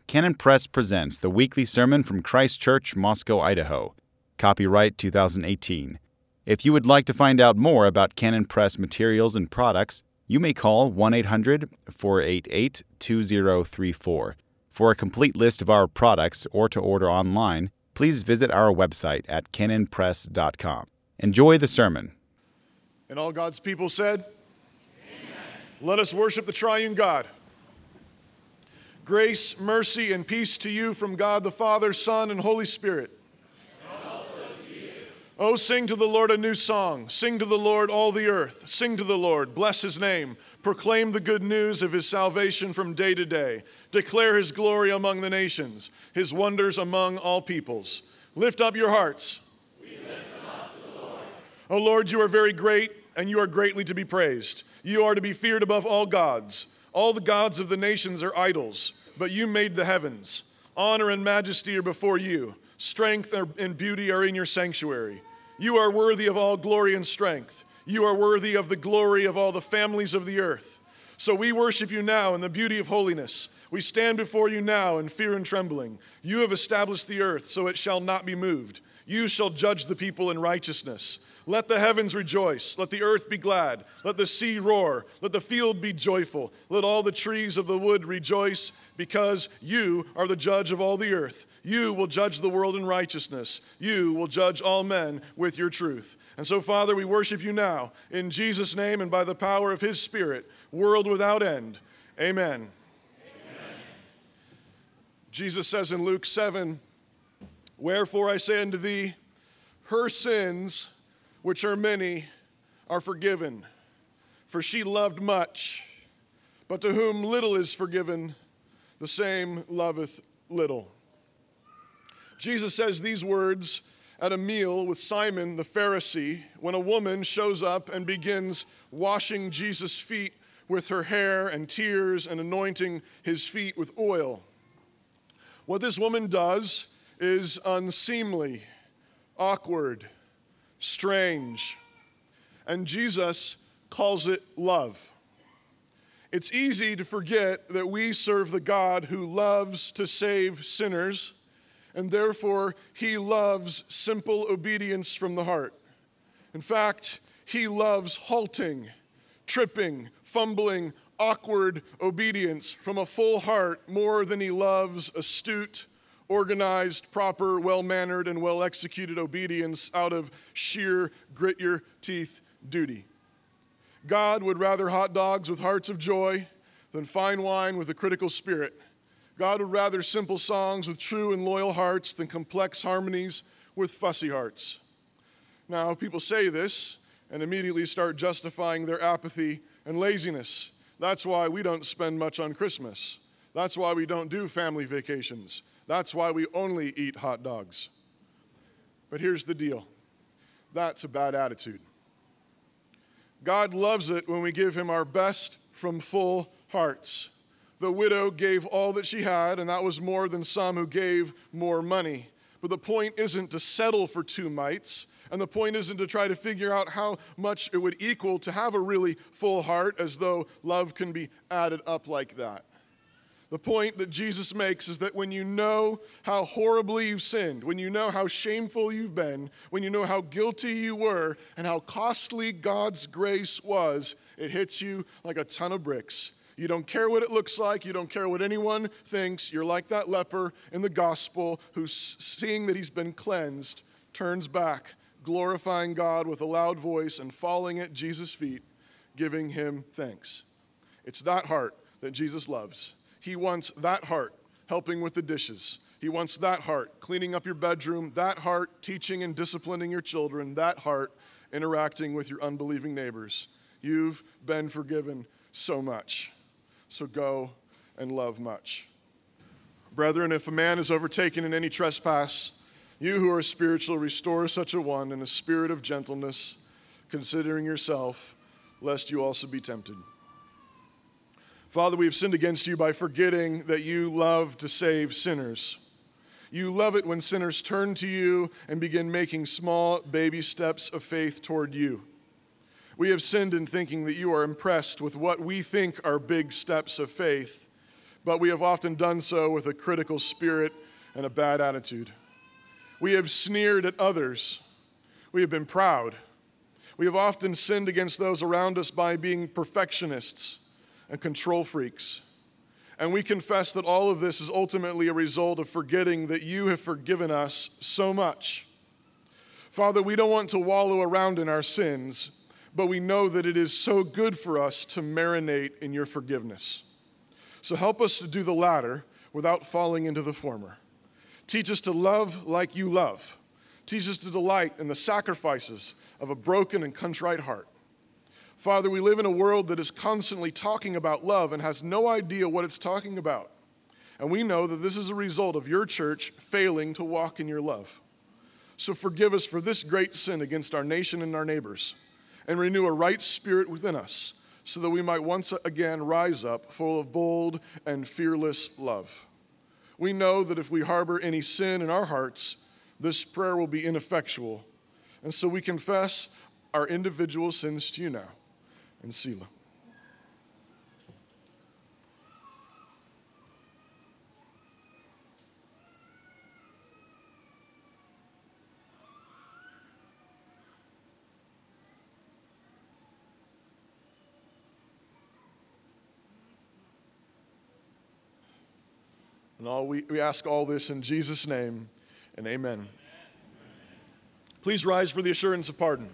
Canon Press presents the weekly sermon from Christ Church, Moscow, Idaho. Copyright 2018. If you would like to find out more about Canon Press materials and products, you may call 1-800-488-2034. For a complete list of our products or to order online, please visit our website at canonpress.com. Enjoy the sermon. And all God's people said, Amen. Let us worship the triune God. Grace, mercy, and peace to you from God the Father, Son, and Holy Spirit. And also to you. Oh, sing to the Lord a new song. Sing to the Lord all the earth. Sing to the Lord, bless his name. Proclaim the good news of his salvation from day to day. Declare his glory among the nations, his wonders among all peoples. Lift up your hearts. We lift them up to the Lord. O Lord, you are very great, and you are greatly to be praised. You are to be feared above all gods. All the gods of the nations are idols, but you made the heavens. Honor and majesty are before you. Strength and beauty are in your sanctuary. You are worthy of all glory and strength. You are worthy of the glory of all the families of the earth. So we worship you now in the beauty of holiness. We stand before you now in fear and trembling. You have established the earth, so it shall not be moved. You shall judge the people in righteousness. Let the heavens rejoice. Let the earth be glad. Let the sea roar. Let the field be joyful. Let all the trees of the wood rejoice, because you are the judge of all the earth. You will judge the world in righteousness. You will judge all men with your truth. And so, Father, we worship you now in Jesus' name and by the power of his Spirit, world without end. Amen. Amen. Jesus says in Luke 7, "Wherefore I say unto thee, her sins, which are many, are forgiven. For she loved much, but to whom little is forgiven, the same loveth little." Jesus says these words at a meal with Simon the Pharisee when a woman shows up and begins washing Jesus' feet with her hair and tears and anointing his feet with oil. What this woman does is unseemly, awkward, strange, and Jesus calls it love. It's easy to forget that we serve the God who loves to save sinners, and therefore he loves simple obedience from the heart. In fact, he loves halting, tripping, fumbling, awkward obedience from a full heart more than he loves astute, organized, proper, well-mannered, and well-executed obedience out of sheer grit-your-teeth duty. God would rather hot dogs with hearts of joy than fine wine with a critical spirit. God would rather simple songs with true and loyal hearts than complex harmonies with fussy hearts. Now, people say this and immediately start justifying their apathy and laziness. That's why we don't spend much on Christmas. That's why we don't do family vacations. That's why we only eat hot dogs. But here's the deal. That's a bad attitude. God loves it when we give him our best from full hearts. The widow gave all that she had, and that was more than some who gave more money. But the point isn't to settle for 2 mites, and the point isn't to try to figure out how much it would equal to have a really full heart, as though love can be added up like that. The point that Jesus makes is that when you know how horribly you've sinned, when you know how shameful you've been, when you know how guilty you were, and how costly God's grace was, it hits you like a ton of bricks. You don't care what it looks like. You don't care what anyone thinks. You're like that leper in the gospel who, seeing that he's been cleansed, turns back, glorifying God with a loud voice and falling at Jesus' feet, giving him thanks. It's that heart that Jesus loves. He wants that heart helping with the dishes. He wants that heart cleaning up your bedroom, that heart teaching and disciplining your children, that heart interacting with your unbelieving neighbors. You've been forgiven so much. So go and love much. Brethren, if a man is overtaken in any trespass, you who are spiritual, restore such a one in a spirit of gentleness, considering yourself, lest you also be tempted. Father, we have sinned against you by forgetting that you love to save sinners. You love it when sinners turn to you and begin making small baby steps of faith toward you. We have sinned in thinking that you are impressed with what we think are big steps of faith, but we have often done so with a critical spirit and a bad attitude. We have sneered at others. We have been proud. We have often sinned against those around us by being perfectionists and control freaks. And we confess that all of this is ultimately a result of forgetting that you have forgiven us so much. Father, we don't want to wallow around in our sins, but we know that it is so good for us to marinate in your forgiveness. So help us to do the latter without falling into the former. Teach us to love like you love. Teach us to delight in the sacrifices of a broken and contrite heart. Father, we live in a world that is constantly talking about love and has no idea what it's talking about. And we know that this is a result of your church failing to walk in your love. So forgive us for this great sin against our nation and our neighbors, and renew a right spirit within us so that we might once again rise up full of bold and fearless love. We know that if we harbor any sin in our hearts, this prayer will be ineffectual. And so we confess our individual sins to you now. And Selah. And we ask all this in Jesus' name, and amen. Please rise for the assurance of pardon.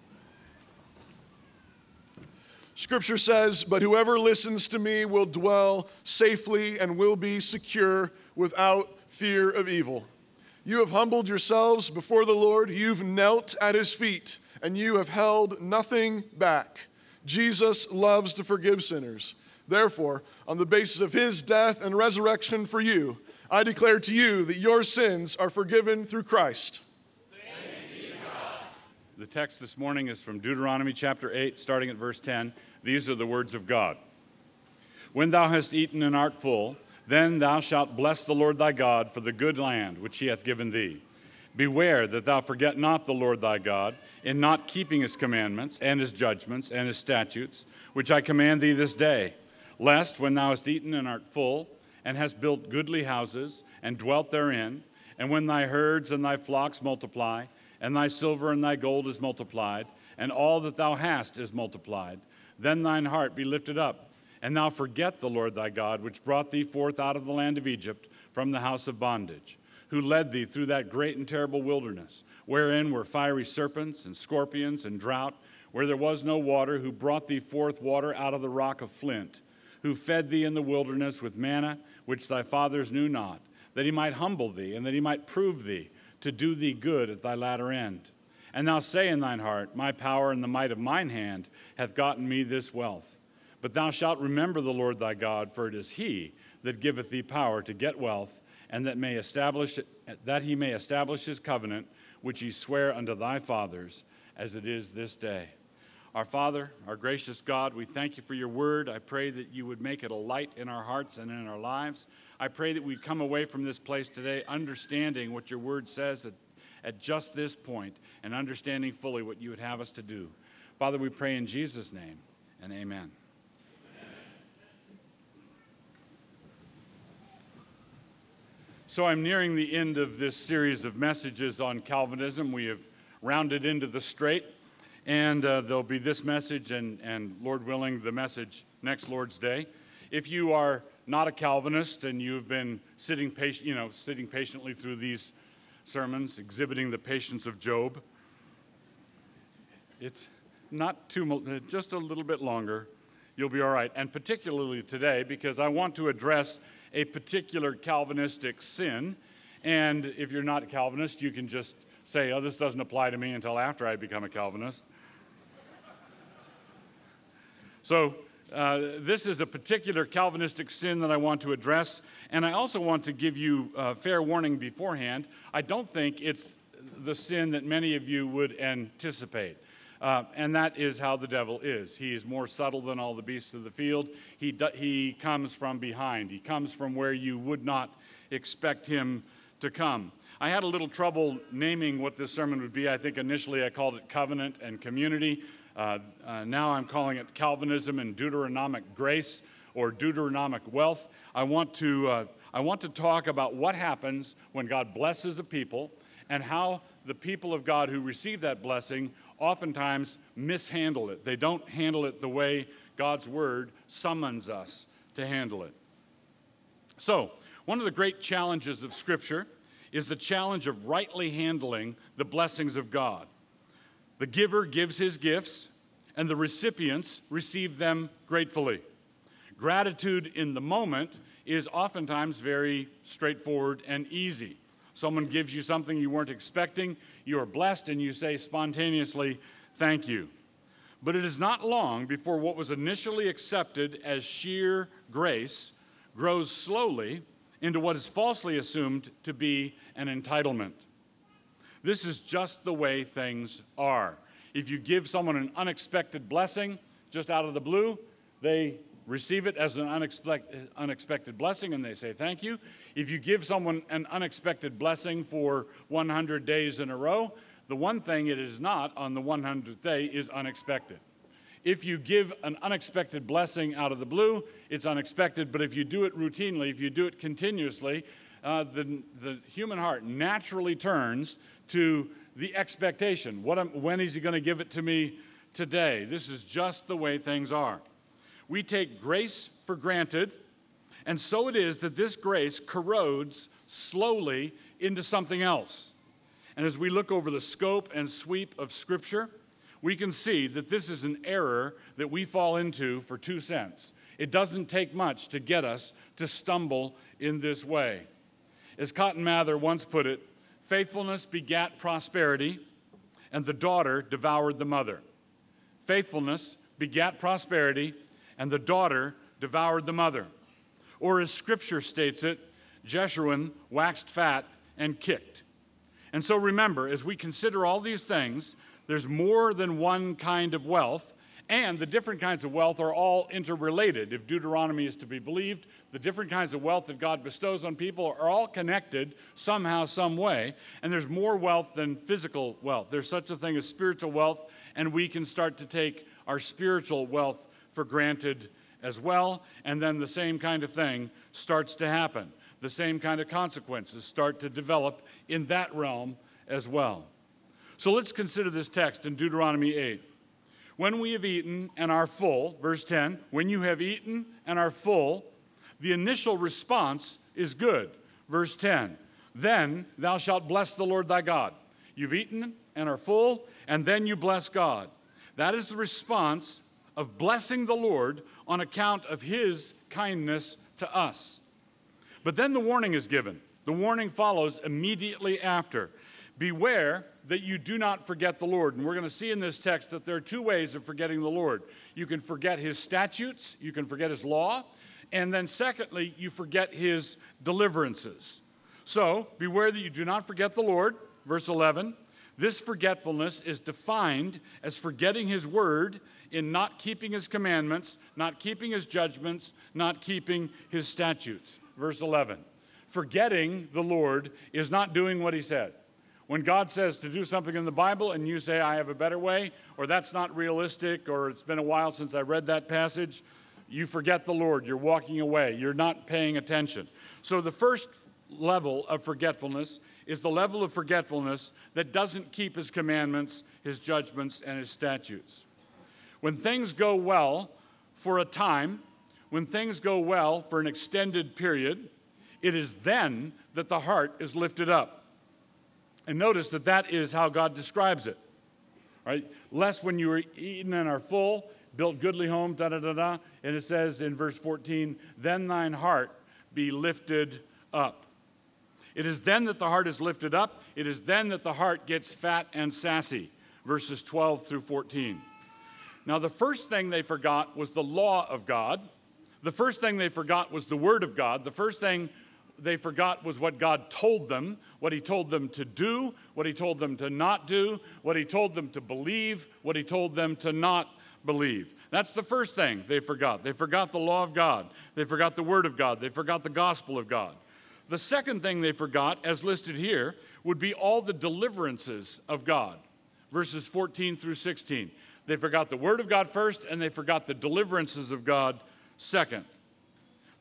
Scripture says, "But whoever listens to me will dwell safely and will be secure without fear of evil." You have humbled yourselves before the Lord. You've knelt at his feet, and you have held nothing back. Jesus loves to forgive sinners. Therefore, on the basis of his death and resurrection for you, I declare to you that your sins are forgiven through Christ. The text this morning is from Deuteronomy chapter 8, starting at verse 10. These are the words of God. "When thou hast eaten and art full, then thou shalt bless the Lord thy God for the good land which he hath given thee. Beware that thou forget not the Lord thy God in not keeping his commandments and his judgments and his statutes, which I command thee this day, lest when thou hast eaten and art full, and hast built goodly houses and dwelt therein, and when thy herds and thy flocks multiply, and thy silver and thy gold is multiplied, and all that thou hast is multiplied, then thine heart be lifted up, and thou forget the Lord thy God, which brought thee forth out of the land of Egypt from the house of bondage, who led thee through that great and terrible wilderness, wherein were fiery serpents and scorpions and drought, where there was no water, who brought thee forth water out of the rock of flint, who fed thee in the wilderness with manna, which thy fathers knew not, that he might humble thee, and that he might prove thee, to do thee good at thy latter end. And thou say in thine heart, My power and the might of mine hand hath gotten me this wealth. But thou shalt remember the Lord thy God, for it is he that giveth thee power to get wealth, and that he may establish his covenant, which he sware unto thy fathers, as it is this day." Our Father, our gracious God, we thank you for your word. I pray that you would make it a light in our hearts and in our lives. I pray that we'd come away from this place today understanding what your word says at just this point and understanding fully what you would have us to do. Father, we pray in Jesus' name, and amen. So I'm nearing the end of this series of messages on Calvinism. We have rounded into the straight. And there'll be this message and, Lord willing, the message next Lord's Day. If you are not a Calvinist and you've been sitting patiently through these sermons, exhibiting the patience of Job, it's not just a little bit longer. You'll be all right. And particularly today, because I want to address a particular Calvinistic sin. And if you're not a Calvinist, you can just say, "Oh, this doesn't apply to me until after I become a Calvinist." So this is a particular Calvinistic sin that I want to address, and I also want to give you fair warning beforehand. I don't think it's the sin that many of you would anticipate, and that is how the devil is. He is more subtle than all the beasts of the field. He comes from behind. He comes from where you would not expect him to come. I had a little trouble naming what this sermon would be. I think initially I called it Covenant and Community. Now I'm calling it Calvinism and Deuteronomic Grace, or Deuteronomic wealth, I want to talk about what happens when God blesses a people and how the people of God who receive that blessing oftentimes mishandle it. They don't handle it the way God's word summons us to handle it. So, one of the great challenges of Scripture is the challenge of rightly handling the blessings of God. The giver gives his gifts, and the recipients receive them gratefully. Gratitude in the moment is oftentimes very straightforward and easy. Someone gives you something you weren't expecting, you are blessed, and you say spontaneously, "Thank you." But it is not long before what was initially accepted as sheer grace grows slowly into what is falsely assumed to be an entitlement. This is just the way things are. If you give someone an unexpected blessing just out of the blue, they receive it as an unexpected blessing and they say thank you. If you give someone an unexpected blessing for 100 days in a row, the one thing it is not on the 100th day is unexpected. If you give an unexpected blessing out of the blue, it's unexpected, but if you do it routinely, if you do it continuously, the human heart naturally turns to the expectation. When is he going to give it to me today? This is just the way things are. We take grace for granted, and so it is that this grace corrodes slowly into something else. And as we look over the scope and sweep of Scripture, we can see that this is an error that we fall into for 2 cents. It doesn't take much to get us to stumble in this way. As Cotton Mather once put it, faithfulness begat prosperity, and the daughter devoured the mother. Faithfulness begat prosperity, and the daughter devoured the mother. Or as Scripture states it, Jeshurun waxed fat and kicked. And so remember, as we consider all these things, there's more than one kind of wealth, and the different kinds of wealth are all interrelated. If Deuteronomy is to be believed, the different kinds of wealth that God bestows on people are all connected somehow, some way, and there's more wealth than physical wealth. There's such a thing as spiritual wealth, and we can start to take our spiritual wealth for granted as well, and then the same kind of thing starts to happen. The same kind of consequences start to develop in that realm as well. So let's consider this text in Deuteronomy 8. When we have eaten and are full, verse 10, when you have eaten and are full, the initial response is good. Verse 10, then thou shalt bless the Lord thy God. You've eaten and are full, and then you bless God. That is the response of blessing the Lord on account of his kindness to us. But then the warning is given. The warning follows immediately after. Beware that you do not forget the Lord. And we're going to see in this text that there are 2 ways of forgetting the Lord. You can forget his statutes, you can forget his law, and then secondly, you forget his deliverances. So, beware that you do not forget the Lord, verse 11. This forgetfulness is defined as forgetting his word in not keeping his commandments, not keeping his judgments, not keeping his statutes. Verse 11. Forgetting the Lord is not doing what he said. When God says to do something in the Bible and you say, I have a better way, or that's not realistic, or it's been a while since I read that passage, you forget the Lord. You're walking away. You're not paying attention. So the first level of forgetfulness is the level of forgetfulness that doesn't keep his commandments, his judgments, and his statutes. When things go well for a time, when things go well for an extended period, it is then that the heart is lifted up. And notice that that is how God describes it. Right? Lest when you are eaten and are full, built goodly homes, da-da-da-da, and it says in verse 14, then thine heart be lifted up. It is then that the heart is lifted up. It is then that the heart gets fat and sassy, verses 12 through 14. Now, the first thing they forgot was the law of God. The first thing they forgot was the word of God. The first thing they forgot was what God told them, what he told them to do, what he told them to not do, what he told them to believe, what he told them to not believe. That's the first thing they forgot. They forgot the law of God. They forgot the word of God. They forgot the gospel of God. The second thing they forgot, as listed here, would be all the deliverances of God, verses 14 through 16. They forgot the word of God first, and they forgot the deliverances of God second.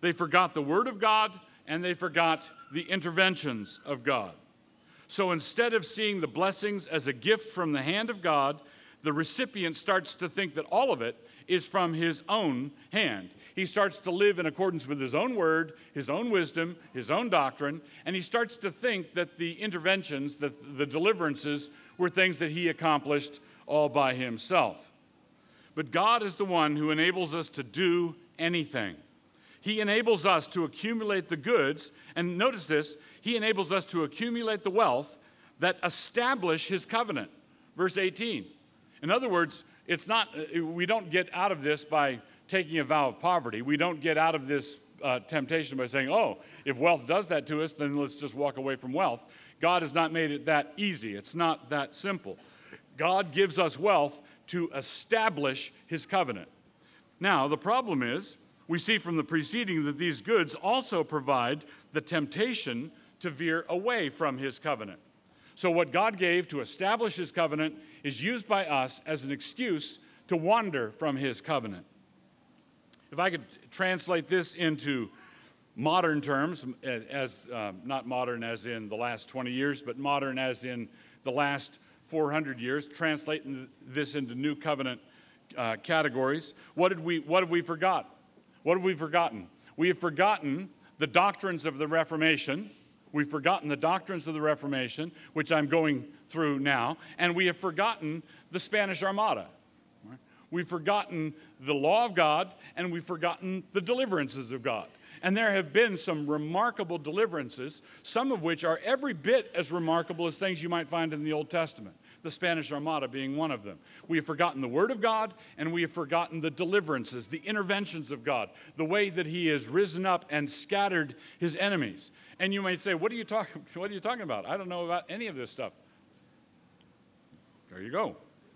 They forgot the Word of God, and they forgot the interventions of God. So instead of seeing the blessings as a gift from the hand of God, the recipient starts to think that all of it is from his own hand. He starts to live in accordance with his own word, his own wisdom, his own doctrine, and he starts to think that the interventions, that the deliverances, were things that he accomplished all by himself. But God is the one who enables us to do anything. He enables us to accumulate the goods, and notice this, he enables us to accumulate the wealth that establish his covenant. Verse 18. In other words, we don't get out of this by taking a vow of poverty. We don't get out of this temptation by saying, oh, if wealth does that to us, then let's just walk away from wealth. God has not made it that easy. It's not that simple. God gives us wealth to establish his covenant. Now, the problem is, we see from the preceding that these goods also provide the temptation to veer away from his covenant. So what God gave to establish his covenant is used by us as an excuse to wander from his covenant. If I could translate this into modern terms, as not modern as in the last 20 years, but modern as in the last 400 years, translating this into new covenant categories, what have we forgot? What have we forgotten? We have forgotten the doctrines of the Reformation. We've forgotten the doctrines of the Reformation, which I'm going through now, and we have forgotten the Spanish Armada. We've forgotten the law of God, and we've forgotten the deliverances of God. And there have been some remarkable deliverances, some of which are every bit as remarkable as things you might find in the Old Testament, the Spanish Armada being one of them. We have forgotten the Word of God, and we have forgotten the deliverances, the interventions of God, the way that he has risen up and scattered his enemies. And you might say, what are you talking about? I don't know about any of this stuff. There you go.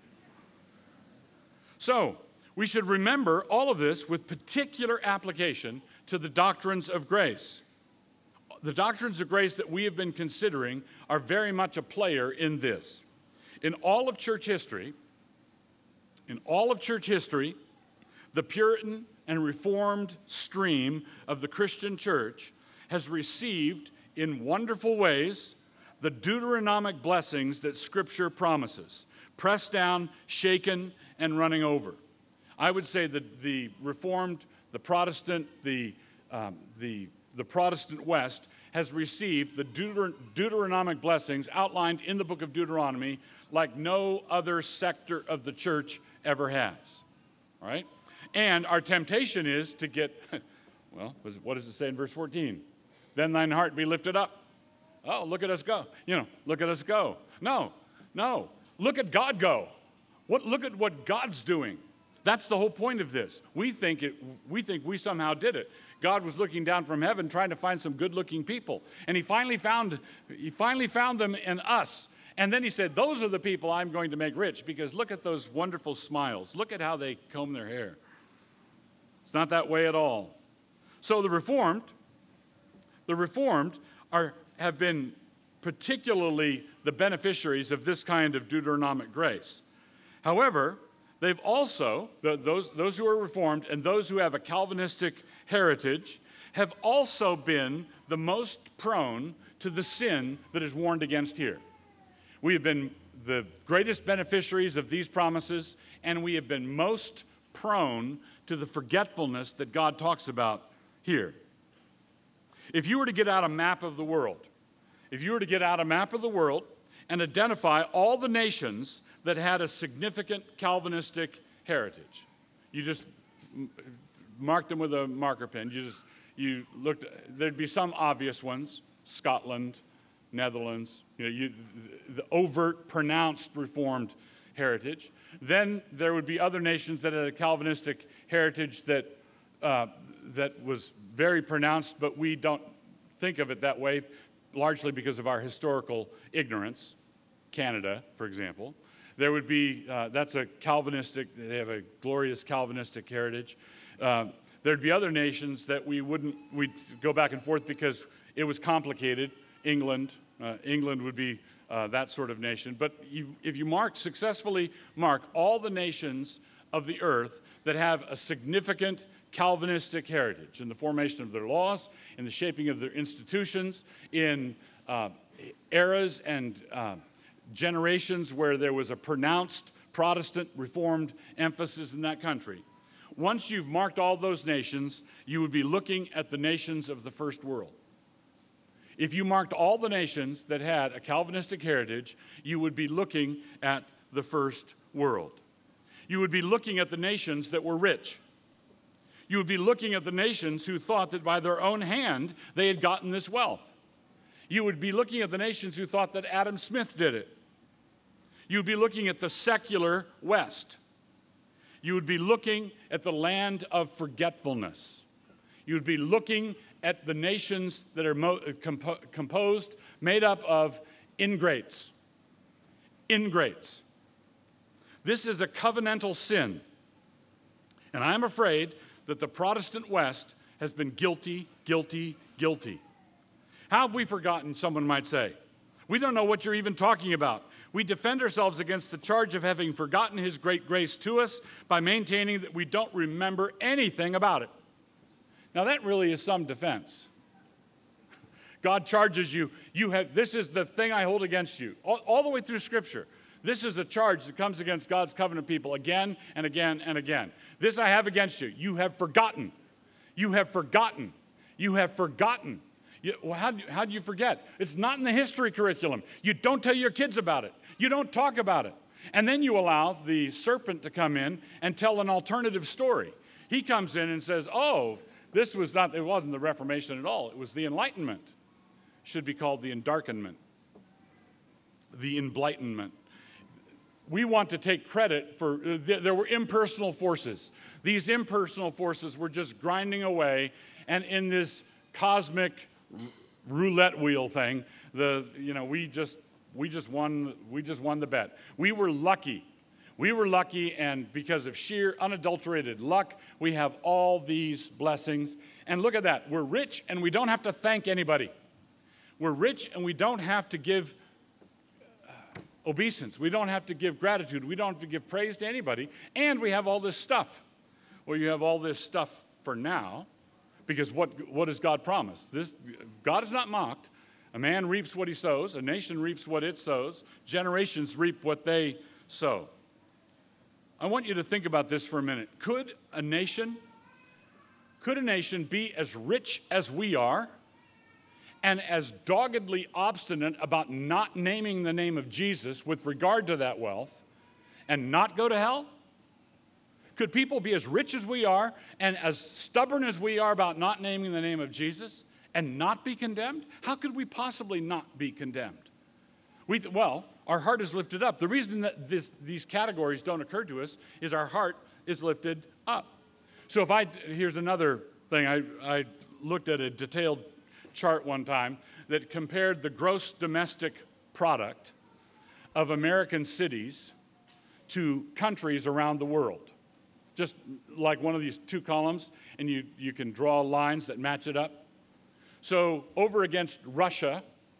So, we should remember all of this with particular application to the doctrines of grace. The doctrines of grace that we have been considering are very much a player in this. In all of church history, the Puritan and Reformed stream of the Christian church has received in wonderful ways the Deuteronomic blessings that Scripture promises, pressed down, shaken, and running over. I would say that the Reformed, the Protestant, the Protestant West has received the Deuteronomic blessings outlined in the book of Deuteronomy like no other sector of the church ever has. All right? And our temptation is to get, well, what does it say in verse 14? Then thine heart be lifted up. Oh, look at us go. Look at us go. No. Look at God go. Look at what God's doing. That's the whole point of this. We think we somehow did it. God was looking down from heaven trying to find some good-looking people, and he finally found them in us. And then he said, those are the people I'm going to make rich, because look at those wonderful smiles. Look at how they comb their hair. It's not that way at all. So the Reformed have been particularly the beneficiaries of this kind of Deuteronomic grace. However, they've also, those who are Reformed and those who have a Calvinistic heritage, have also been the most prone to the sin that is warned against here. We have been the greatest beneficiaries of these promises, and we have been most prone to the forgetfulness that God talks about here. If you were to get out a map of the world, and identify all the nations that had a significant Calvinistic heritage, you just marked them with a marker pen. You looked. There'd be some obvious ones: Scotland, Netherlands. The overt, pronounced Reformed heritage. Then there would be other nations that had a Calvinistic heritage that was very pronounced, but we don't think of it that way, largely because of our historical ignorance. Canada, for example. There would be, that's a Calvinistic, they have a glorious Calvinistic heritage. There'd be other nations that we'd go back and forth because it was complicated. England would be that sort of nation. But if you successfully mark all the nations of the earth that have a significant Calvinistic heritage in the formation of their laws, in the shaping of their institutions, in eras and generations where there was a pronounced Protestant Reformed emphasis in that country. Once you've marked all those nations, you would be looking at the nations of the first world. If you marked all the nations that had a Calvinistic heritage, you would be looking at the first world. You would be looking at the nations that were rich. You would be looking at the nations who thought that by their own hand they had gotten this wealth. You would be looking at the nations who thought that Adam Smith did it. You would be looking at the secular West. You would be looking at the land of forgetfulness. You would be looking at the nations that are made up of ingrates. Ingrates. This is a covenantal sin. And I'm afraid that the Protestant West has been guilty, guilty, guilty. How have we forgotten, someone might say? We don't know what you're even talking about. We defend ourselves against the charge of having forgotten his great grace to us by maintaining that we don't remember anything about it. Now that really is some defense. God charges you, this is the thing I hold against you. All the way through Scripture. This is a charge that comes against God's covenant people again and again and again. This I have against you. You have forgotten. You have forgotten. You have forgotten. How do you forget? It's not in the history curriculum. You don't tell your kids about it. You don't talk about it. And then you allow the serpent to come in and tell an alternative story. He comes in and says, oh, it wasn't the Reformation at all. It was the Enlightenment. It should be called the Endarkenment. The Enlightenment. We want to take credit for, there were impersonal forces. These impersonal forces were just grinding away, and in this cosmic roulette wheel thing, we just won the bet. We were lucky. We were lucky, and because of sheer unadulterated luck, we have all these blessings. And look at that. We're rich, and we don't have to thank anybody. We're rich, and we don't have to give obeisance. We don't have to give gratitude. We don't have to give praise to anybody. And we have all this stuff. Well, you have all this stuff for now, because what does God promise? God is not mocked. A man reaps what he sows. A nation reaps what it sows. Generations reap what they sow. I want you to think about this for a minute. Could a nation be as rich as we are and as doggedly obstinate about not naming the name of Jesus with regard to that wealth and not go to hell? Could people be as rich as we are and as stubborn as we are about not naming the name of Jesus and not be condemned? How could we possibly not be condemned? Our heart is lifted up. The reason that these categories don't occur to us is our heart is lifted up. So here's another thing. I looked at a detailed chart one time that compared the gross domestic product of American cities to countries around the world. Just like one of these two columns, and you can draw lines that match it up. So over against Russia,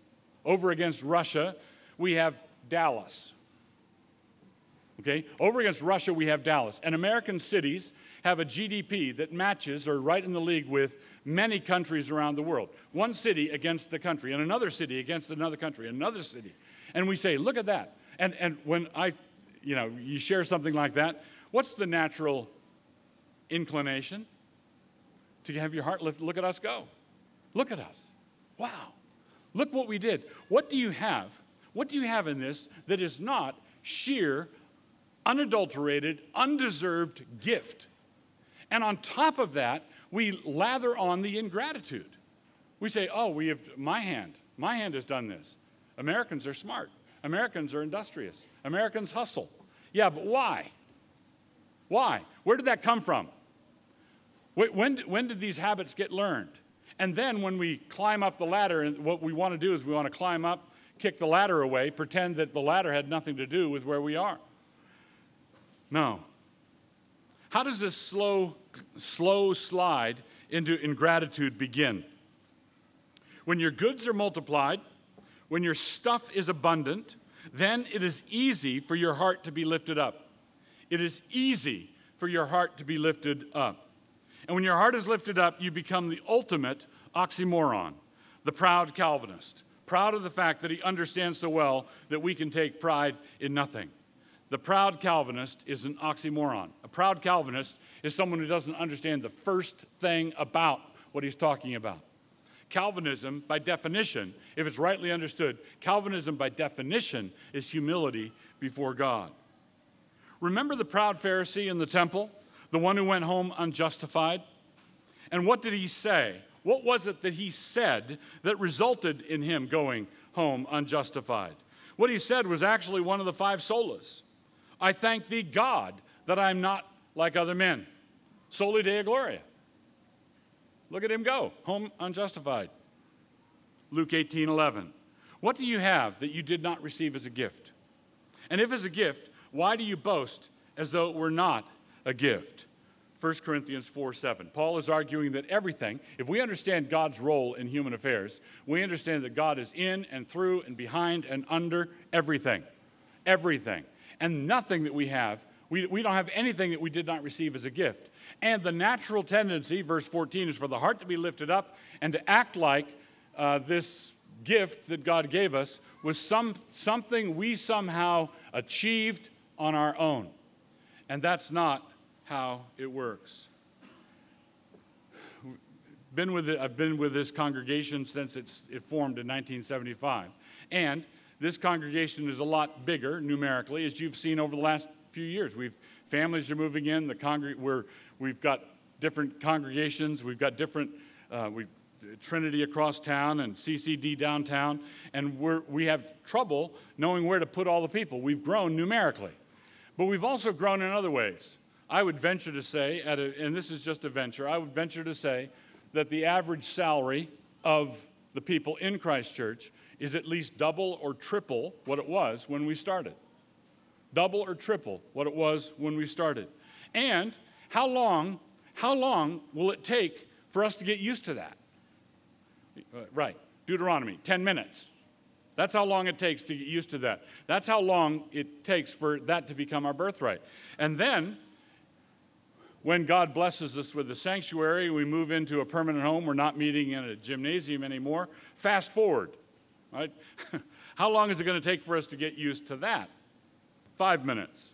we have Dallas. Okay? Over against Russia, we have Dallas. And American cities have a GDP that matches or right in the league with many countries around the world. One city against the country, and another city against another country, another city. And we say, look at that. And when you share something like that, what's the natural inclination? To have your heart lifted. Look at us go. Look at us. Wow. Look what we did. What do you have? What do you have in this that is not sheer, unadulterated, undeserved gift? And on top of that, we lather on the ingratitude. We say, my hand has done this. Americans are smart. Americans are industrious. Americans hustle. Yeah, but why? Why? Where did that come from? When did these habits get learned? And then when we climb up the ladder, and what we want to do is we want to climb up, kick the ladder away, pretend that the ladder had nothing to do with where we are. No. How does this slow slide into ingratitude begin? When your goods are multiplied, when your stuff is abundant, then it is easy for your heart to be lifted up. It is easy for your heart to be lifted up. And when your heart is lifted up, you become the ultimate oxymoron, the proud Calvinist, proud of the fact that he understands so well that we can take pride in nothing. The proud Calvinist is an oxymoron. A proud Calvinist is someone who doesn't understand the first thing about what he's talking about. Calvinism, by definition, if it's rightly understood, Calvinism, by definition, is humility before God. Remember the proud Pharisee in the temple, the one who went home unjustified? And what did he say? What was it that he said that resulted in him going home unjustified? What he said was actually one of the 5 solas. I thank thee, God, that I'm not like other men. Soli Deo Gloria. Look at him go, home unjustified. Luke 18:11. What do you have that you did not receive as a gift? And if as a gift, why do you boast as though it were not a gift? 1 Corinthians 4:7. Paul is arguing that everything, if we understand God's role in human affairs, we understand that God is in and through and behind and under everything. Everything. And nothing that we have, we don't have anything that we did not receive as a gift. And the natural tendency, verse 14, is for the heart to be lifted up and to act like this gift that God gave us was something we somehow achieved on our own. And that's not how it works. I've been with this congregation since it formed in 1975. And this congregation is a lot bigger numerically, as you've seen over the last few years. Families are moving in. We've got different congregations. We've got different Trinity across town and CCD downtown, and we have trouble knowing where to put all the people. We've grown numerically, but we've also grown in other ways. I would venture to say, and this is just a venture, I would venture to say that the average salary of the people in Christ Church is at least double or triple what it was when we started. Double or triple what it was when we started. And how long will it take for us to get used to that? Right, Deuteronomy, 10 minutes. That's how long it takes to get used to that. That's how long it takes for that to become our birthright. And then, when God blesses us with the sanctuary, we move into a permanent home. We're not meeting in a gymnasium anymore. Fast forward, right? How long is it going to take for us to get used to that? 5 minutes.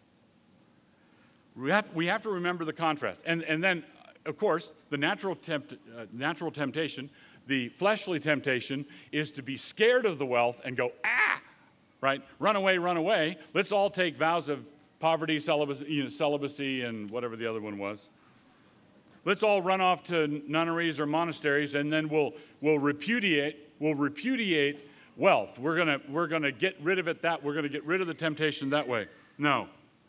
We have to remember the contrast. And then, of course, the natural temptation, the fleshly temptation, is to be scared of the wealth and go, right? Run away, run away. Let's all take vows of poverty, celibacy, and whatever the other one was. Let's all run off to nunneries or monasteries, and then we'll repudiate wealth. We're gonna get rid of it we're gonna get rid of the temptation that way. No.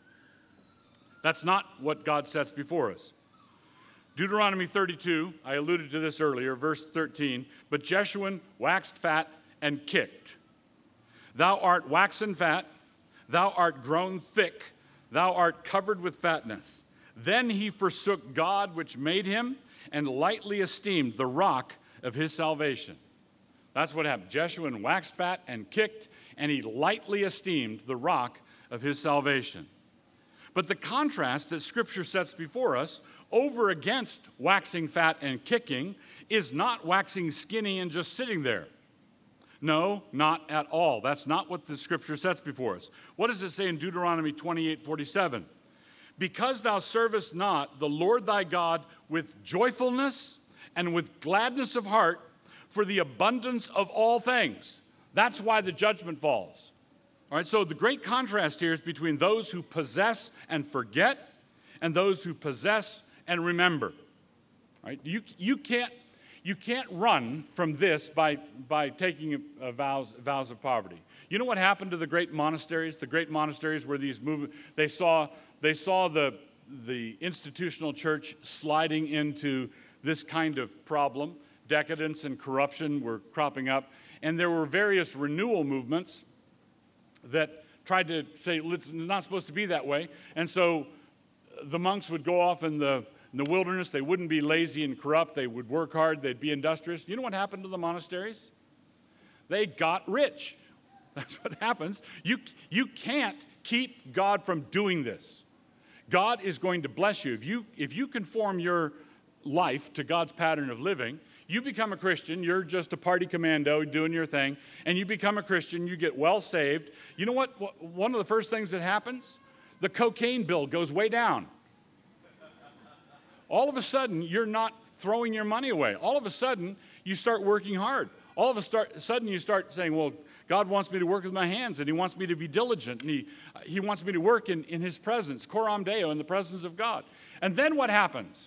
That's not what God sets before us. Deuteronomy 32, I alluded to this earlier, verse 13, but Jeshurun waxed fat and kicked. Thou art waxen fat, thou art grown thick, thou art covered with fatness. Then he forsook God which made him, and lightly esteemed the rock of his salvation. That's what happened. Jeshurun waxed fat and kicked, and he lightly esteemed the rock of his salvation. But the contrast that Scripture sets before us over against waxing fat and kicking is not waxing skinny and just sitting there. No, not at all. That's not what the Scripture sets before us. What does it say in Deuteronomy 28:47? Because thou servest not the Lord thy God with joyfulness and with gladness of heart for the abundance of all things. That's why the judgment falls. All right, so the great contrast here is between those who possess and forget and those who possess and remember. All right, you can't run from this by taking vows of poverty. You know what happened to the great monasteries? The great monasteries where these they saw the institutional church sliding into this kind of problem. Decadence and corruption were cropping up, and there were various renewal movements that tried to say, it's not supposed to be that way. And so the monks would go off in the wilderness. They wouldn't be lazy and corrupt. They would work hard. They'd be industrious. You know what happened to the monasteries? They got rich. That's what happens. You can't keep God from doing this. God is going to bless you. If you conform your life to God's pattern of living. You become a Christian, you're just a party commando doing your thing, and you become a Christian, you get well saved. You know what? One of the first things that happens? The cocaine bill goes way down. All of a sudden, you're not throwing your money away. All of a sudden, you start working hard. All of a sudden, you start saying, well, God wants me to work with my hands, and he wants me to be diligent, and he wants me to work in his presence, coram Deo, in the presence of God. And then what happens?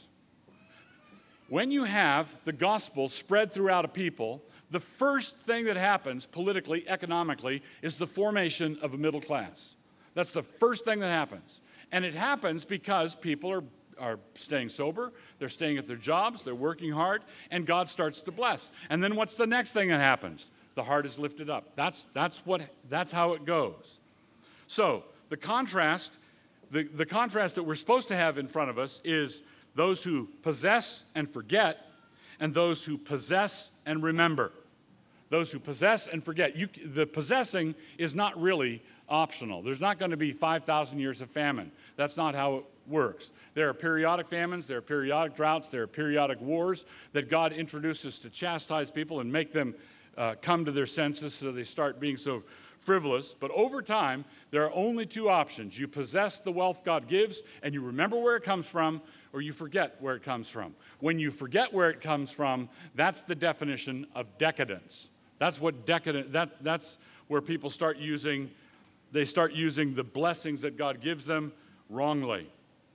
When you have the gospel spread throughout a people, the first thing that happens politically, economically, is the formation of a middle class. That's the first thing that happens. And it happens because people are staying sober, they're staying at their jobs, they're working hard, and God starts to bless. And then what's the next thing that happens? The heart is lifted up. That's how it goes. So the contrast that we're supposed to have in front of us is those who possess and forget, and those who possess and remember. Those who possess and forget. The possessing is not really optional. There's not going to be 5,000 years of famine. That's not how it works. There are periodic famines, there are periodic droughts, there are periodic wars that God introduces to chastise people and make them come to their senses so they start being so frivolous. But over time, there are only two options. You possess the wealth God gives and you remember where it comes from, or you forget where it comes from. When you forget where it comes from, that's the definition of decadence. That's what that's where people start using the blessings that God gives them wrongly.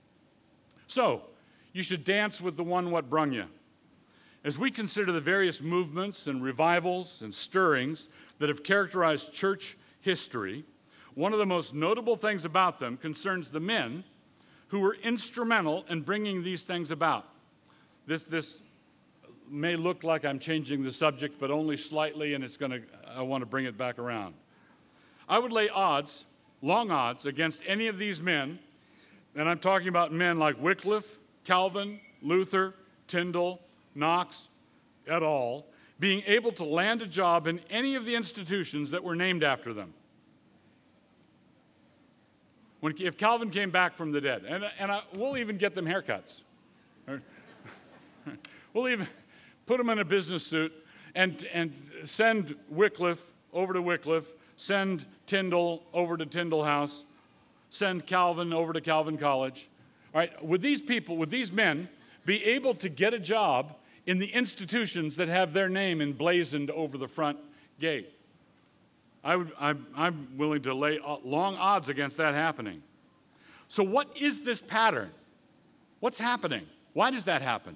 So, you should dance with the one what brung you. As we consider the various movements and revivals and stirrings that have characterized church history, one of the most notable things about them concerns the men who were instrumental in bringing these things about. This may look like I'm changing the subject, but only slightly, and I want to bring it back around. I would lay odds, long odds, against any of these men, and I'm talking about men like Wycliffe, Calvin, Luther, Tyndale, Knox, et al., being able to land a job in any of the institutions that were named after them. If Calvin came back from the dead, we'll even get them haircuts. We'll even put them in a business suit and send Wycliffe over to Wycliffe, send Tyndale over to Tyndale House, send Calvin over to Calvin College. All right, would these men be able to get a job in the institutions that have their name emblazoned over the front gate? I'm willing to lay long odds against that happening. So what is this pattern? What's happening? Why does that happen?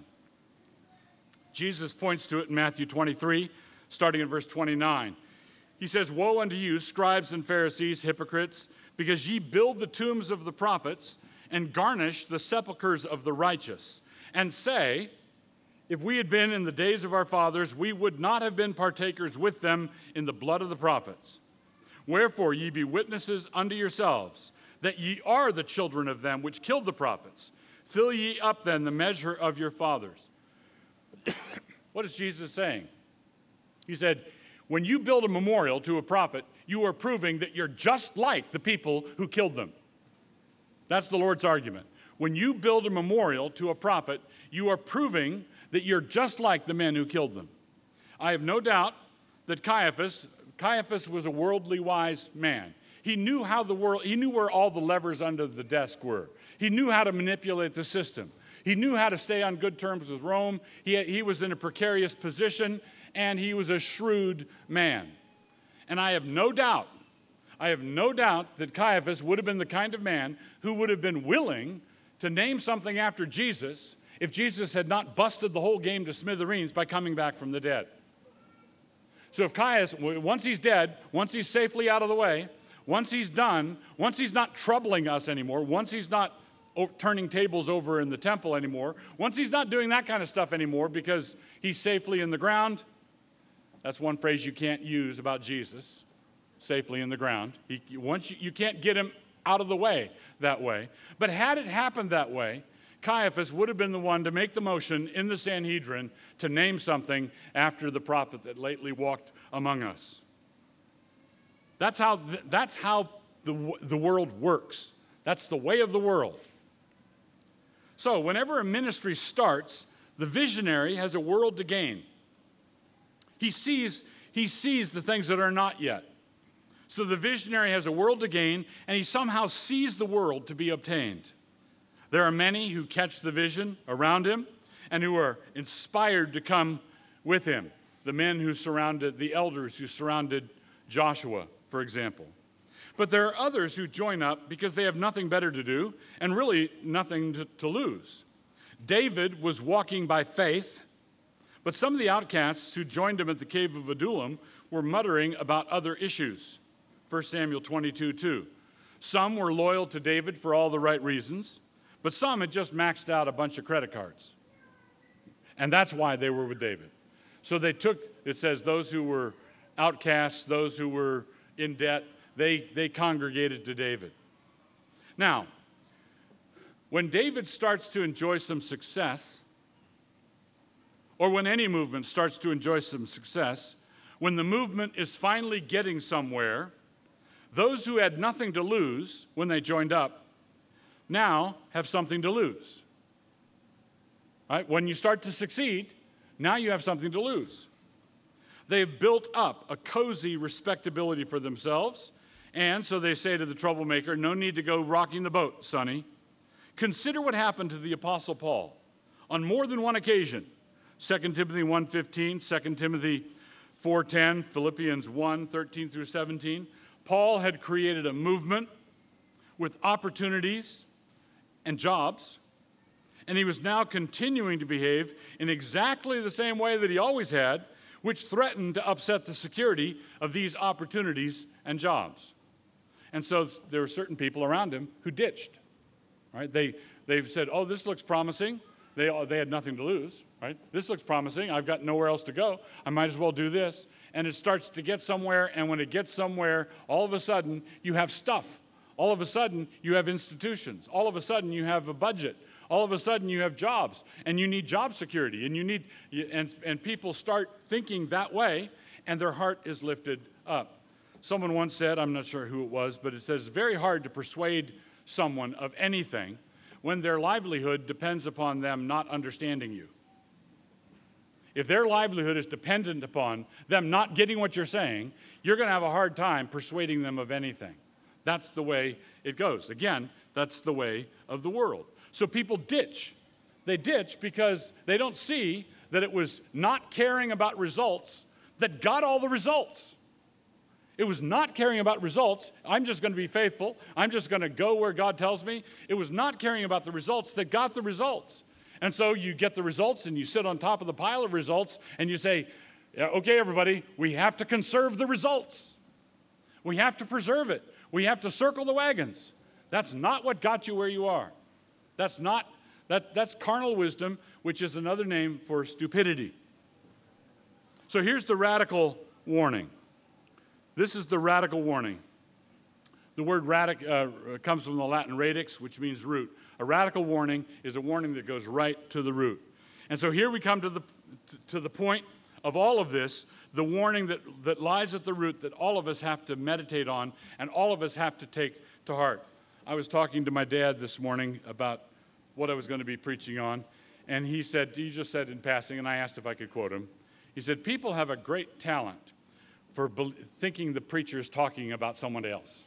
Jesus points to it in Matthew 23, starting in verse 29. He says, "Woe unto you, scribes and Pharisees, hypocrites, because ye build the tombs of the prophets and garnish the sepulchres of the righteous, and say, if we had been in the days of our fathers, we would not have been partakers with them in the blood of the prophets. Wherefore ye be witnesses unto yourselves, that ye are the children of them which killed the prophets. Fill ye up then the measure of your fathers." What is Jesus saying? He said, when you build a memorial to a prophet, you are proving that you're just like the people who killed them. That's the Lord's argument. When you build a memorial to a prophet, you are proving that you're just like the men who killed them. I have no doubt that Caiaphas was a worldly wise man. He knew where all the levers under the desk were. He knew how to manipulate the system. He knew how to stay on good terms with Rome. He was in a precarious position, and he was a shrewd man. And I have no doubt that Caiaphas would have been the kind of man who would have been willing to name something after Jesus if Jesus had not busted the whole game to smithereens by coming back from the dead. So if Caiaphas, once he's dead, once he's safely out of the way, once he's done, once he's not troubling us anymore, once he's not turning tables over in the temple anymore, once he's not doing that kind of stuff anymore because he's safely in the ground, that's one phrase you can't use about Jesus, safely in the ground. You can't get him out of the way that way. But had it happened that way, Caiaphas would have been the one to make the motion in the Sanhedrin to name something after the prophet that lately walked among us. That's how the world works. That's the way of the world. So whenever a ministry starts, The visionary has a world to gain. He sees the things that are not yet. So the visionary has a world to gain, and he somehow sees the world to be obtained. There are many who catch the vision around him and who are inspired to come with him. The men who surrounded, the elders who surrounded Joshua, for example. But there are others who join up because they have nothing better to do and really nothing to lose. David was walking by faith, but some of the outcasts who joined him at the cave of Adullam were muttering about other issues. 1 Samuel 22:2. Some were loyal to David for all the right reasons, but some had just maxed out a bunch of credit cards. And that's why they were with David. So they took, it says, those who were outcasts, those who were in debt, they congregated to David. Now, when David starts to enjoy some success, or when any movement starts to enjoy some success, when the movement is finally getting somewhere, those who had nothing to lose when they joined up now have something to lose. Right? When you start to succeed, now you have something to lose. They've built up a cozy respectability for themselves, and so they say to the troublemaker, no need to go rocking the boat, sonny. Consider what happened to the Apostle Paul on more than one occasion. 2 Timothy 1:15, 2 Timothy 4:10, Philippians 1:13 through 17. Paul had created a movement with opportunities and jobs, and he was now continuing to behave in exactly the same way that he always had, which threatened to upset the security of these opportunities and jobs. And so there were certain people around him who ditched. Right? They said, oh, this looks promising. They had nothing to lose. Right? This looks promising. I've got nowhere else to go. I might as well do this. And it starts to get somewhere, and when it gets somewhere, all of a sudden you have stuff. All of a sudden you have institutions. All of a sudden you have a budget. All of a sudden you have jobs, and you need job security, and people start thinking that way, and their heart is lifted up. Someone once said, I'm not sure who it was, but it says it's very hard to persuade someone of anything when their livelihood depends upon them not understanding you. If their livelihood is dependent upon them not getting what you're saying, you're going to have a hard time persuading them of anything. That's the way it goes. Again, that's the way of the world. So people ditch. They ditch because they don't see that it was not caring about results that got all the results. It was not caring about results. I'm just going to be faithful. I'm just going to go where God tells me. It was not caring about the results that got the results. And so you get the results and you sit on top of the pile of results and you say, okay, everybody, we have to conserve the results. We have to preserve it. We have to circle the wagons. That's not what got you where you are. That's carnal wisdom, which is another name for stupidity. So here's the radical warning. This is the radical warning. The word comes from the Latin radix, which means root. A radical warning is a warning that goes right to the root. And so here we come to the point of all of this, the warning that lies at the root that all of us have to meditate on and all of us have to take to heart. I was talking to my dad this morning about what I was going to be preaching on, and he just said in passing, and I asked if I could quote him. He said, people have a great talent for thinking the preacher is talking about someone else.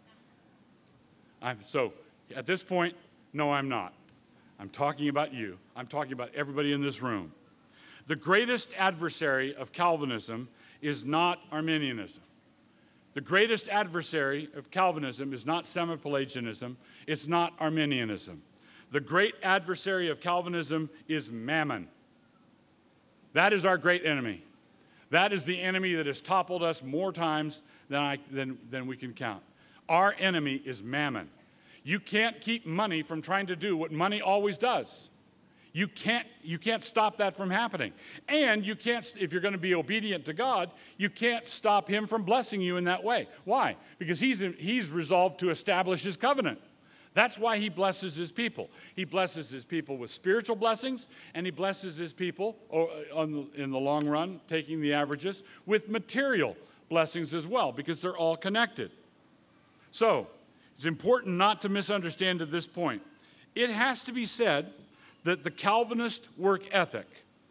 So at this point, no, I'm not. I'm talking about you. I'm talking about everybody in this room. The greatest adversary of Calvinism is not Arminianism. The greatest adversary of Calvinism is not Semi-Pelagianism. It's not Arminianism. The great adversary of Calvinism is Mammon. That is our great enemy. That is the enemy that has toppled us more times than we can count. Our enemy is Mammon. You can't keep money from trying to do what money always does. You can't stop that from happening. And you can't, if you're going to be obedient to God, you can't stop him from blessing you in that way. Why? Because he's resolved to establish his covenant. That's why he blesses his people. He blesses his people with spiritual blessings, and he blesses his people, in the long run, taking the averages, with material blessings as well, because they're all connected. So, it's important not to misunderstand at this point. It has to be said that the Calvinist work ethic,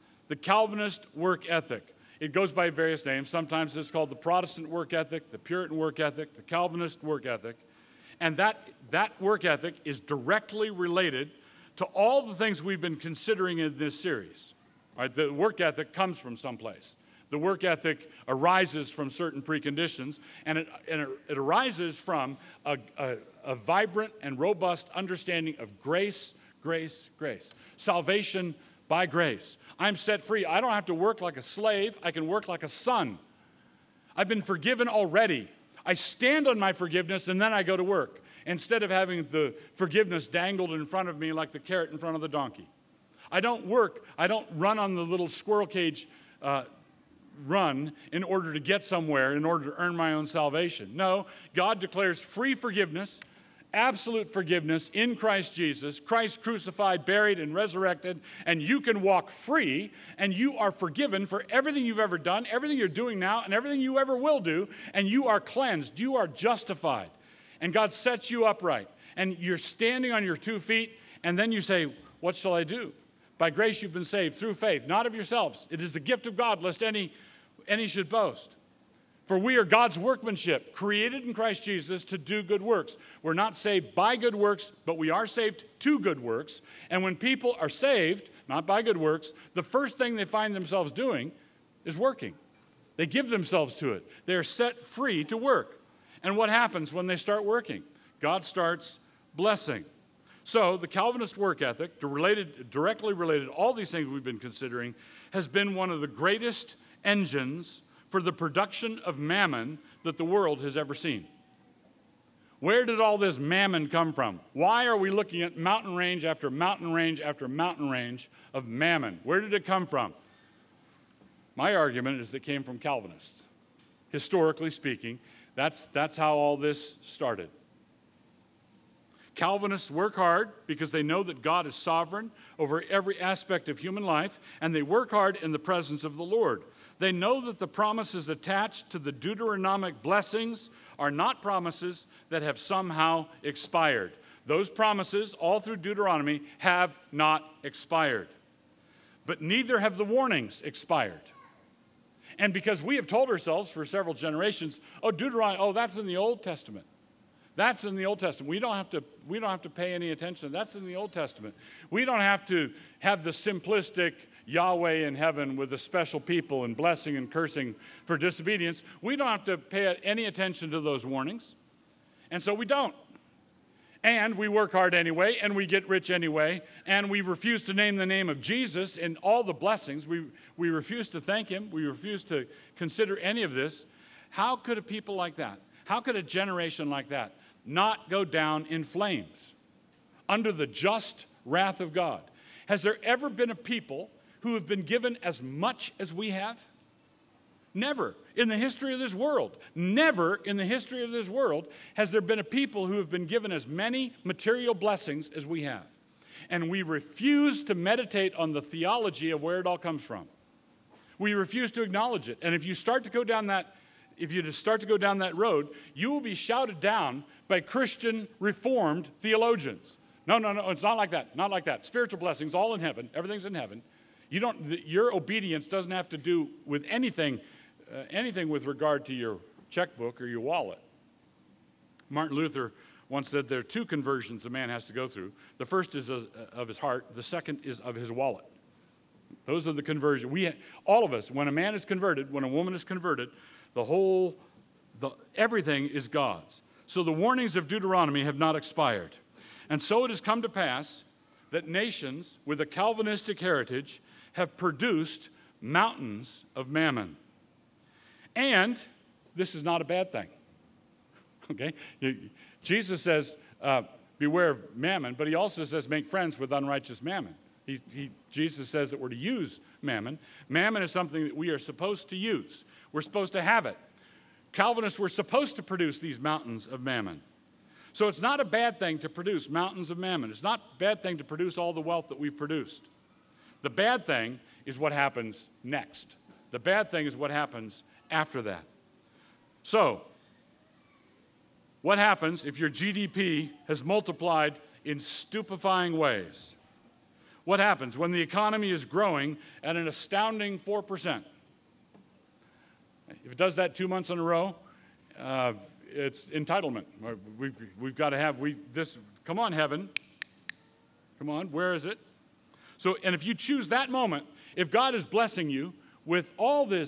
it goes by various names. Sometimes it's called the Protestant work ethic, the Puritan work ethic, the Calvinist work ethic. And that work ethic is directly related to all the things we've been considering in this series. Right? The work ethic comes from someplace. The work ethic arises from certain preconditions, and it arises from a vibrant and robust understanding of grace, grace, grace. Salvation by grace. I'm set free. I don't have to work like a slave. I can work like a son. I've been forgiven already. I stand on my forgiveness, and then I go to work, instead of having the forgiveness dangled in front of me like the carrot in front of the donkey. I don't work. I don't run on the little squirrel cage run in order to get somewhere, in order to earn my own salvation. No, God declares free forgiveness, absolute forgiveness in Christ Jesus, Christ crucified, buried, and resurrected, and you can walk free, and you are forgiven for everything you've ever done, everything you're doing now, and everything you ever will do, and you are cleansed, you are justified, and God sets you upright, and you're standing on your 2 feet, and then you say, what shall I do? By grace you've been saved through faith, not of yourselves. It is the gift of God, lest any should boast. For we are God's workmanship, created in Christ Jesus to do good works. We're not saved by good works, but we are saved to good works. And when people are saved, not by good works, the first thing they find themselves doing is working. They give themselves to it. They're set free to work. And what happens when they start working? God starts blessing. So the Calvinist work ethic, directly related to all these things we've been considering, has been one of the greatest engines for the production of mammon that the world has ever seen. Where did all this mammon come from? Why are we looking at mountain range after mountain range after mountain range of mammon? Where did it come from? My argument is that it came from Calvinists. Historically speaking, that's how all this started. Calvinists work hard because they know that God is sovereign over every aspect of human life, and they work hard in the presence of the Lord. They know that the promises attached to the Deuteronomic blessings are not promises that have somehow expired. Those promises, all through Deuteronomy, have not expired. But neither have the warnings expired. And because we have told ourselves for several generations, Deuteronomy, that's in the Old Testament. That's in the Old Testament. We don't have to pay any attention. That's in the Old Testament. We don't have to have the simplistic Yahweh in heaven with the special people and blessing and cursing for disobedience. We don't have to pay any attention to those warnings. And so we don't. And we work hard anyway, and we get rich anyway, and we refuse to name the name of Jesus in all the blessings. We refuse to thank him. We refuse to consider any of this. How could a people like that, how could a generation like that not go down in flames under the just wrath of God? Has there ever been a people who have been given as much as we have? Never in the history of this world. Never in the history of this world has there been a people who have been given as many material blessings as we have. And we refuse to meditate on the theology of where it all comes from. We refuse to acknowledge it. And if you start to go down that road, you will be shouted down by Christian Reformed theologians. No, it's not like that. Not like that. Spiritual blessings, all in heaven. Everything's in heaven. Your obedience doesn't have to do with anything with regard to your checkbook or your wallet. Martin Luther once said there are 2 conversions a man has to go through. The first is of his heart. The second is of his wallet. Those are the conversions. All of us, when a man is converted, when a woman is converted, everything is God's. So the warnings of Deuteronomy have not expired. And so it has come to pass that nations with a Calvinistic heritage have produced mountains of mammon. And this is not a bad thing. Okay? Jesus says, beware of mammon, but he also says make friends with unrighteous mammon. Jesus says that we're to use mammon. Mammon is something that we are supposed to use. We're supposed to have it. Calvinists were supposed to produce these mountains of mammon. So it's not a bad thing to produce mountains of mammon. It's not a bad thing to produce all the wealth that we've produced. The bad thing is what happens next. The bad thing is what happens after that. So, what happens if your GDP has multiplied in stupefying ways? What happens when the economy is growing at an astounding 4%? If it does that 2 months in a row, it's entitlement. We've got to have this. Come on, heaven. Come on, where is it? So, and if you choose that moment, if God is blessing you with all this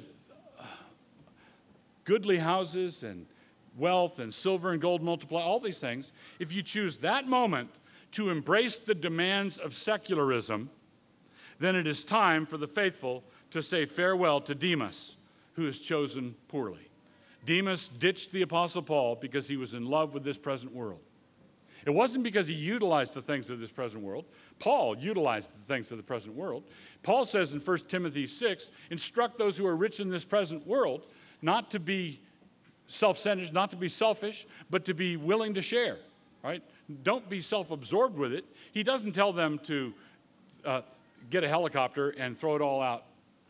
goodly houses and wealth and silver and gold multiply, all these things, if you choose that moment to embrace the demands of secularism, then it is time for the faithful to say farewell to Demas, who is chosen poorly. Demas ditched the Apostle Paul because he was in love with this present world. It wasn't because he utilized the things of this present world. Paul utilized the things of the present world. Paul says in 1 Timothy 6, instruct those who are rich in this present world not to be self-centered, not to be selfish, but to be willing to share, right? Don't be self-absorbed with it. He doesn't tell them to get a helicopter and throw it all out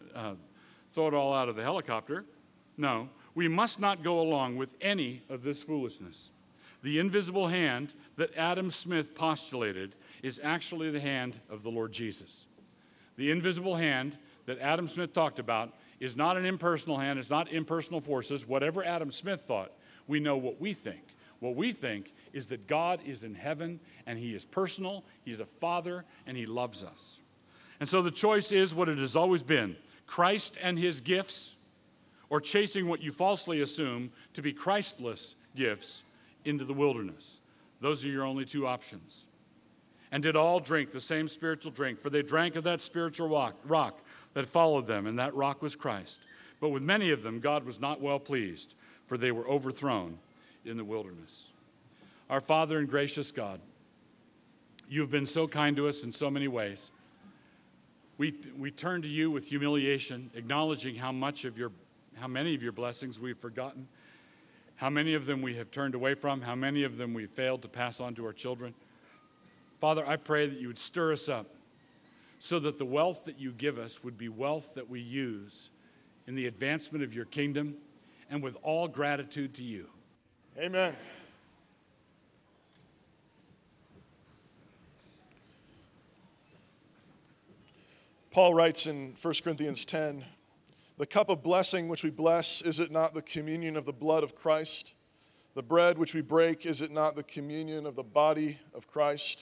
of the helicopter. No, we must not go along with any of this foolishness. The invisible hand that Adam Smith postulated is actually the hand of the Lord Jesus. The invisible hand that Adam Smith talked about is not an impersonal hand, it's not impersonal forces. Whatever Adam Smith thought, we know what we think. What we think is that God is in heaven and he is personal, he's a father, and he loves us. And so the choice is what it has always been, Christ and his gifts, or chasing what you falsely assume to be Christless gifts into the wilderness. Those are your only two options. And did all drink the same spiritual drink, for they drank of that spiritual rock that followed them, and that rock was Christ. But with many of them, God was not well pleased, for they were overthrown in the wilderness. Our Father and gracious God, you've been so kind to us in so many ways. We turn to you with humiliation, acknowledging how many of your blessings we've forgotten, how many of them we have turned away from, how many of them we failed to pass on to our children. Father, I pray that you would stir us up so that the wealth that you give us would be wealth that we use in the advancement of your kingdom and with all gratitude to you. Amen. Paul writes in 1 Corinthians 10, the cup of blessing which we bless, is it not the communion of the blood of Christ? The bread which we break, is it not the communion of the body of Christ?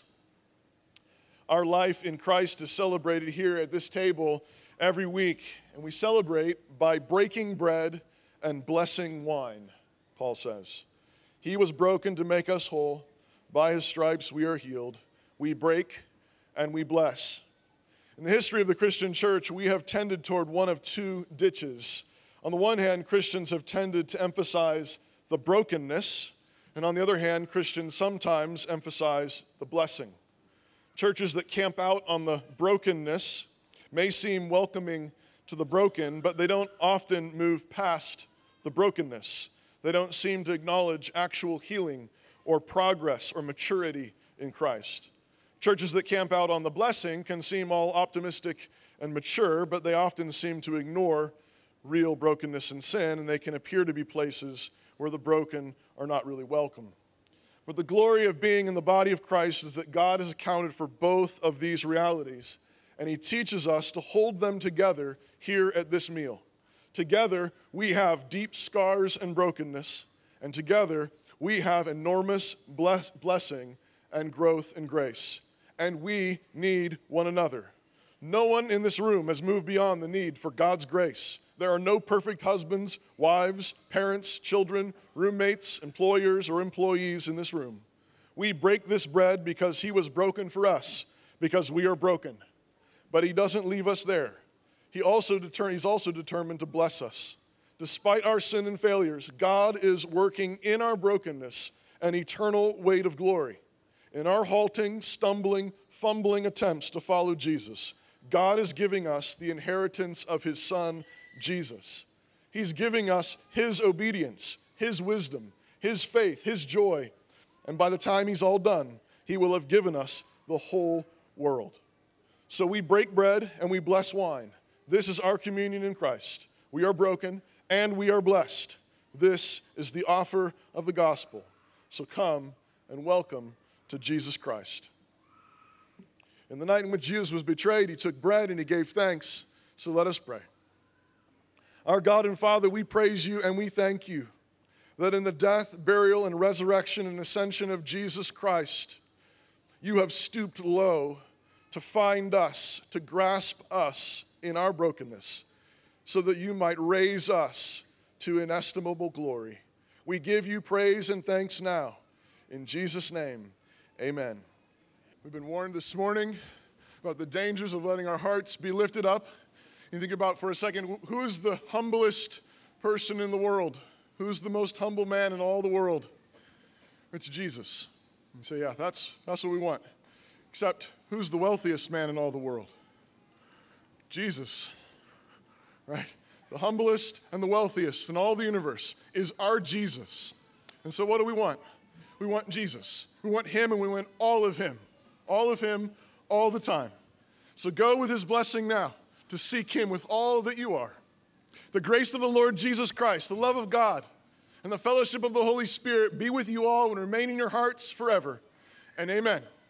Our life in Christ is celebrated here at this table every week, and we celebrate by breaking bread and blessing wine, Paul says. He was broken to make us whole. By his stripes we are healed. We break and we bless. In the history of the Christian church, we have tended toward one of two ditches. On the one hand, Christians have tended to emphasize the brokenness, and on the other hand, Christians sometimes emphasize the blessing. Churches that camp out on the brokenness may seem welcoming to the broken, but they don't often move past the brokenness. They don't seem to acknowledge actual healing or progress or maturity in Christ. Churches that camp out on the blessing can seem all optimistic and mature, but they often seem to ignore real brokenness and sin, and they can appear to be places where the broken are not really welcome. But the glory of being in the body of Christ is that God has accounted for both of these realities, and he teaches us to hold them together here at this meal. Together, we have deep scars and brokenness, and together, we have enormous blessing and growth and grace. And we need one another. No one in this room has moved beyond the need for God's grace. There are no perfect husbands, wives, parents, children, roommates, employers, or employees in this room. We break this bread because he was broken for us, because we are broken. But he doesn't leave us there. He's also determined to bless us. Despite our sin and failures, God is working in our brokenness an eternal weight of glory. In our halting, stumbling, fumbling attempts to follow Jesus, God is giving us the inheritance of his Son, Jesus. He's giving us his obedience, his wisdom, his faith, his joy, and by the time he's all done, he will have given us the whole world. So we break bread and we bless wine. This is our communion in Christ. We are broken and we are blessed. This is the offer of the gospel. So come and welcome to Jesus Christ. In the night in which Jesus was betrayed, he took bread and he gave thanks. So let us pray. Our God and Father, we praise you and we thank you that in the death, burial, and resurrection and ascension of Jesus Christ, you have stooped low to find us, to grasp us in our brokenness, so that you might raise us to inestimable glory. We give you praise and thanks now. In Jesus' name, amen. We've been warned this morning about the dangers of letting our hearts be lifted up. You think about for a second, who is the humblest person in the world? Who's the most humble man in all the world? It's Jesus. You say, yeah, that's what we want. Except, who's the wealthiest man in all the world? Jesus, right? The humblest and the wealthiest in all the universe is our Jesus. And so what do we want? We want Jesus. We want him and we want all of him. All of him, all the time. So go with his blessing now to seek him with all that you are. The grace of the Lord Jesus Christ, the love of God, and the fellowship of the Holy Spirit be with you all and remain in your hearts forever. And amen.